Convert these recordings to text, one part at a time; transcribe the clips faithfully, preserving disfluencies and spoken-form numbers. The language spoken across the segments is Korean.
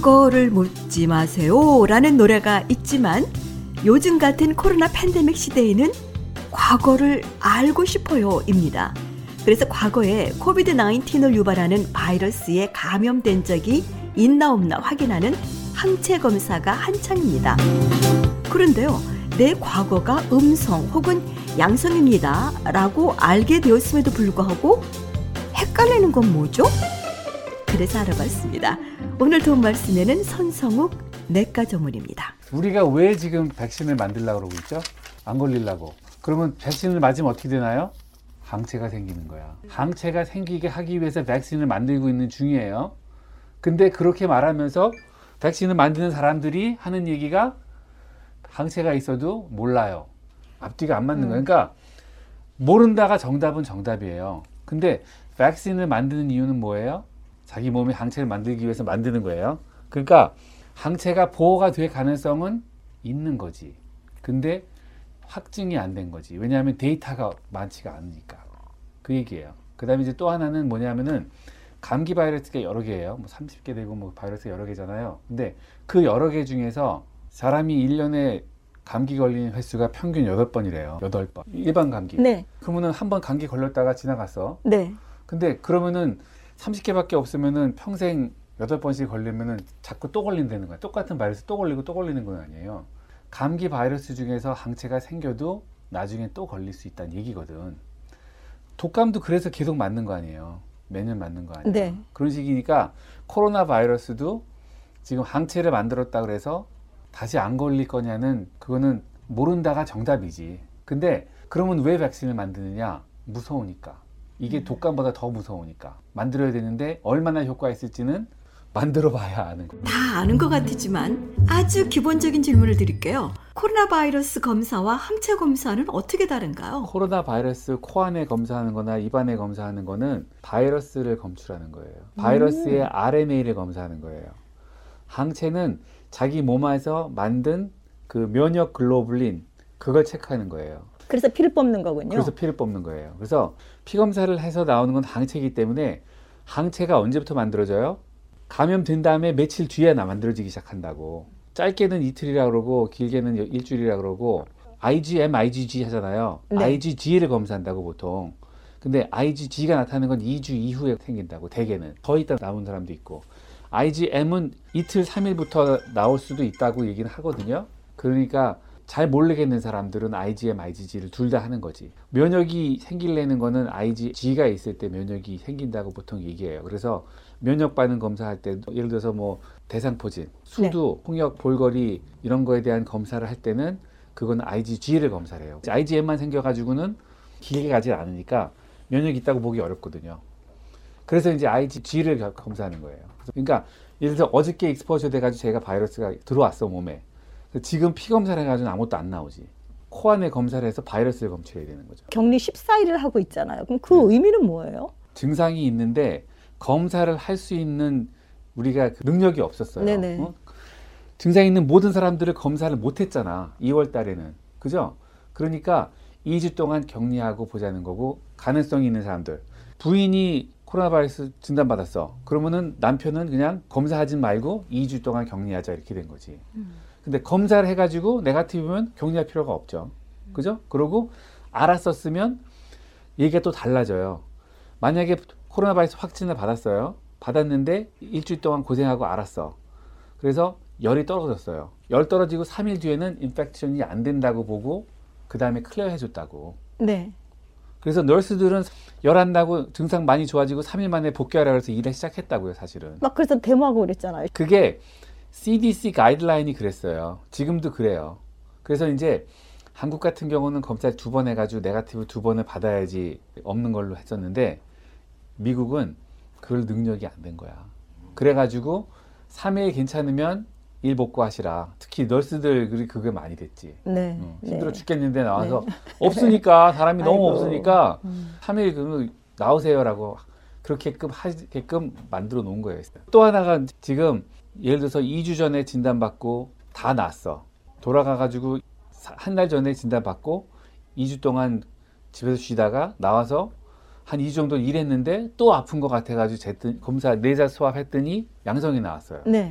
과거를 묻지 마세요 라는 노래가 있지만 요즘 같은 코로나 팬데믹 시대에는 과거를 알고 싶어요 입니다. 그래서 과거에 코비드 나인틴을 유발하는 바이러스에 감염된 적이 있나 없나 확인하는 항체 검사가 한창입니다. 그런데요, 내 과거가 음성 혹은 양성입니다 라고 알게 되었음에도 불구하고 헷갈리는 건 뭐죠? 그래서 알아봤습니다. 오늘 도움 말씀에는 손성욱 내과 전문입니다. 우리가 왜 지금 백신을 만들려고 그러고 있죠? 안 걸리려고. 그러면 백신을 맞으면 어떻게 되나요? 항체가 생기는 거야. 항체가 생기게 하기 위해서 백신을 만들고 있는 중이에요. 근데 그렇게 말하면서 백신을 만드는 사람들이 하는 얘기가 항체가 있어도 몰라요. 앞뒤가 안 맞는 음. 거예요. 그러니까 모른다가 정답은 정답이에요. 근데 백신을 만드는 이유는 뭐예요? 자기 몸에 항체를 만들기 위해서 만드는 거예요. 그러니까 항체가 보호가 될 가능성은 있는 거지. 근데 확증이 안 된 거지. 왜냐하면 데이터가 많지가 않으니까. 그 얘기예요. 그 다음에 이제 또 하나는 뭐냐면은 감기 바이러스가 여러 개예요. 뭐 삼십 개 되고 뭐 바이러스가 여러 개잖아요. 근데 그 여러 개 중에서 사람이 일 년에 감기 걸리는 횟수가 평균 여덟 번이래요. 여덟 번. 일반 감기. 네. 그러면은 한 번 감기 걸렸다가 지나갔어. 네. 근데 그러면은 삼십 개밖에 없으면은 평생 여덟 번씩 걸리면은 자꾸 또 걸린다는 거야. 똑같은 바이러스 또 걸리고 또 걸리는 건 아니에요. 감기 바이러스 중에서 항체가 생겨도 나중에 또 걸릴 수 있다는 얘기거든. 독감도 그래서 계속 맞는 거 아니에요. 매년 맞는 거 아니에요. 네. 그런 식이니까 코로나 바이러스도 지금 항체를 만들었다 그래서 다시 안 걸릴 거냐는 그거는 모른다가 정답이지. 근데 그러면 왜 백신을 만드느냐? 무서우니까. 이게 독감보다 더 무서우니까. 만들어야 되는데 얼마나 효과가 있을지는 만들어 봐야 아는 거예요. 다 아는 것 같지만 아주 기본적인 질문을 드릴게요. 코로나 바이러스 검사와 항체 검사는 어떻게 다른가요? 코로나 바이러스 코 안에 검사하는 거나 입 안에 검사하는 거는 바이러스를 검출하는 거예요. 바이러스의 음. 알엔에이를 검사하는 거예요. 항체는 자기 몸 안에서 만든 그 면역 글로불린 그걸 체크하는 거예요. 그래서 피를 뽑는 거군요. 그래서 피를 뽑는 거예요. 그래서 피 검사를 해서 나오는 건 항체이기 때문에 항체가 언제부터 만들어져요? 감염된 다음에 며칠 뒤에 나 만들어지기 시작한다고. 짧게는 이틀이라 그러고 길게는 일주일이라 그러고 아이지엠, 아이지지 하잖아요. 네. 아이지지를 검사한다고 보통. 근데 아이지지가 나타나는 건 이 주 이후에 생긴다고. 대개는. 더 있다 나온 사람도 있고. 아이지엠은 이틀, 삼 일부터 나올 수도 있다고 얘기는 하거든요. 그러니까 잘 모르겠는 사람들은 아이지엠, 아이지지를 둘 다 하는 거지. 면역이 생기려는 거는 아이지지가 있을 때 면역이 생긴다고 보통 얘기해요. 그래서 면역 반응 검사할 때 예를 들어서 뭐 대상포진, 수두, 네. 홍역, 볼거리 이런 거에 대한 검사를 할 때는 그건 아이지지를 검사를 해요. 아이지엠만 생겨가지고는 길게 가지 않으니까 면역이 있다고 보기 어렵거든요. 그래서 이제 아이지지를 검사하는 거예요. 그러니까 예를 들어서 어저께 익스포저 돼가지고 제가 바이러스가 들어왔어 몸에. 지금 피 검사를 해가지고는 아무것도 안 나오지. 코 안에 검사를 해서 바이러스를 검출해야 되는 거죠. 격리 십사 일을 하고 있잖아요. 그럼 그 네. 의미는 뭐예요? 증상이 있는데 검사를 할 수 있는 우리가 그 능력이 없었어요. 네네. 어? 증상이 있는 모든 사람들을 검사를 못했잖아. 이월 달에는. 그죠? 그러니까 이 주 동안 격리하고 보자는 거고 가능성이 있는 사람들. 부인이 코로나 바이러스 진단받았어. 그러면은 남편은 그냥 검사하지 말고 이 주 동안 격리하자 이렇게 된 거지. 음. 근데 검사를 해가지고 네거티브면 격리할 필요가 없죠. 그죠? 그러고 알았었으면 얘기가 또 달라져요. 만약에 코로나 바이러스 확진을 받았어요. 받았는데 일주일 동안 고생하고 알았어. 그래서 열이 떨어졌어요. 열 떨어지고 삼 일 뒤에는 인펙션이 안 된다고 보고 그 다음에 클리어 해줬다고. 네. 그래서 널스들은 열 안 나고 증상 많이 좋아지고 삼 일 만에 복귀하라고 해서 일을 시작했다고요, 사실은. 막 그래서 데모하고 그랬잖아요. 그게 씨디씨 가이드라인이 그랬어요. 지금도 그래요. 그래서 이제 한국 같은 경우는 검사 두 번 해가지고 네거티브 두 번을 받아야지 없는 걸로 했었는데 미국은 그걸 능력이 안 된 거야. 그래가지고 삼 일 괜찮으면 일 복구하시라. 특히 널스들 그게 많이 됐지. 네. 어, 힘들어 네. 죽겠는데 나와서 네. 없으니까 사람이 너무 아이고. 없으니까 음. 삼 일 나오세요라고 그렇게끔 하게끔 만들어 놓은 거예요. 또 하나가 지금 예를 들어서 이 주 전에 진단받고 다 났어. 돌아가가지고 한 달 전에 진단받고 이 주 동안 집에서 쉬다가 나와서 한 이 주 정도 일했는데 또 아픈 것 같아가지고 쟀더니 검사 내자 수합 했더니 양성이 나왔어요. 네.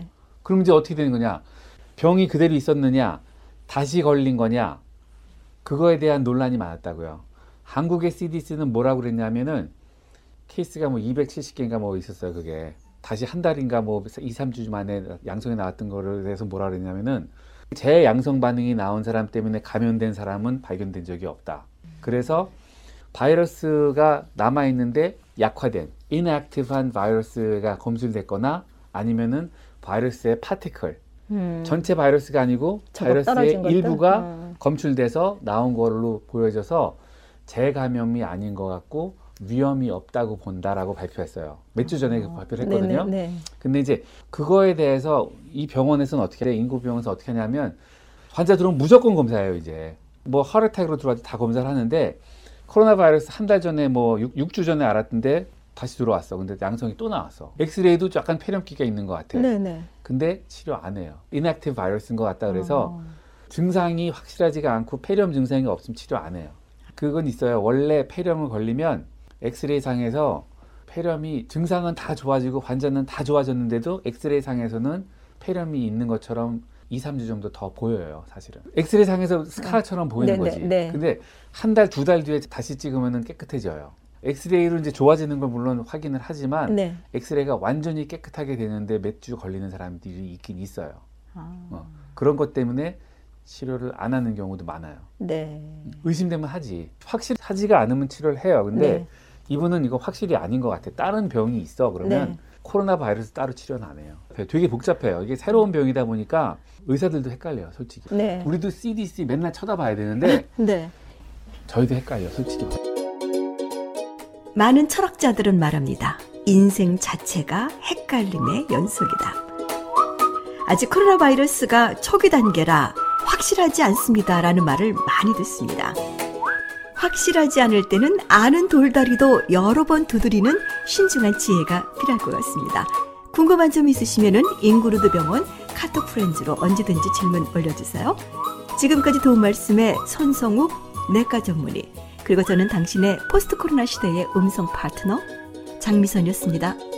그럼 이제 어떻게 되는 거냐? 병이 그대로 있었느냐? 다시 걸린 거냐? 그거에 대한 논란이 많았다고요. 한국의 씨디씨는 뭐라고 그랬냐면은 케이스가 뭐 이백칠십 개인가 뭐 있었어요. 그게 다시 한 달인가 뭐 이, 삼 주 만에 양성이 나왔던 거를 대해서 뭐라 그랬냐면은 재양성 반응이 나온 사람 때문에 감염된 사람은 발견된 적이 없다. 그래서 바이러스가 남아있는데 약화된 inactive한 바이러스가 검출됐거나 아니면은 바이러스의 파티클 음. 전체 바이러스가 아니고 저거 떨어진 바이러스의 것들? 일부가 음. 검출돼서 나온 걸로 보여져서 재감염이 아닌 것 같고 위험이 없다고 본다라고 발표했어요. 몇 주 전에 그 발표를 했거든요. 네네, 네. 근데 이제 그거에 대해서 이 병원에서는 어떻게 해? 인구병원에서 어떻게 하냐면 환자 들어오면 무조건 검사해요. 이제 뭐 하루택으로 들어와도 다 검사를 하는데 코로나 바이러스 한 달 전에 뭐 육 주 전에 알았던데 다시 들어왔어. 근데 양성이 또 나왔어. 엑스레이도 약간 폐렴기가 있는 것 같아. 네네. 근데 치료 안 해요. 인액티브 바이러스인 것 같다 그래서 어. 증상이 확실하지가 않고 폐렴 증상이 없으면 치료 안 해요. 그건 있어요. 원래 폐렴을 걸리면 엑스레이 상에서 폐렴이 증상은 다 좋아지고 환자는 다 좋아졌는데도 엑스레이 상에서는 폐렴이 있는 것처럼 이, 삼 주 정도 더 보여요. 사실은. 엑스레이 상에서 스카처럼 보이는 네네, 거지. 네. 근데 한 달, 두 달 뒤에 다시 찍으면 깨끗해져요. 엑스레이로 이제 좋아지는 걸 물론 확인을 하지만 네. 엑스레이가 완전히 깨끗하게 되는데 몇 주 걸리는 사람들이 있긴 있어요. 아. 어, 그런 것 때문에 치료를 안 하는 경우도 많아요. 네. 의심되면 하지. 확실하지가 않으면 치료를 해요. 근데 네. 이분은 이거 확실히 아닌 것 같아. 다른 병이 있어. 그러면 네. 코로나 바이러스 따로 치료는 안 해요. 되게 복잡해요. 이게 새로운 병이다 보니까 의사들도 헷갈려요. 솔직히. 네. 우리도 씨디씨 맨날 쳐다봐야 되는데 네. 저희도 헷갈려. 솔직히. 많은 철학자들은 말합니다. 인생 자체가 헷갈림의 연속이다. 아직 코로나 바이러스가 초기 단계라 확실하지 않습니다라는 말을 많이 듣습니다. 확실하지 않을 때는 아는 돌다리도 여러 번 두드리는 신중한 지혜가 필요할 것 같습니다. 궁금한 점 있으시면은 인구루드 병원 카톡 프렌즈로 언제든지 질문 올려주세요. 지금까지 도움 말씀에 손성욱 내과 전문의, 그리고 저는 당신의 포스트 코로나 시대의 음성 파트너 장미선이었습니다.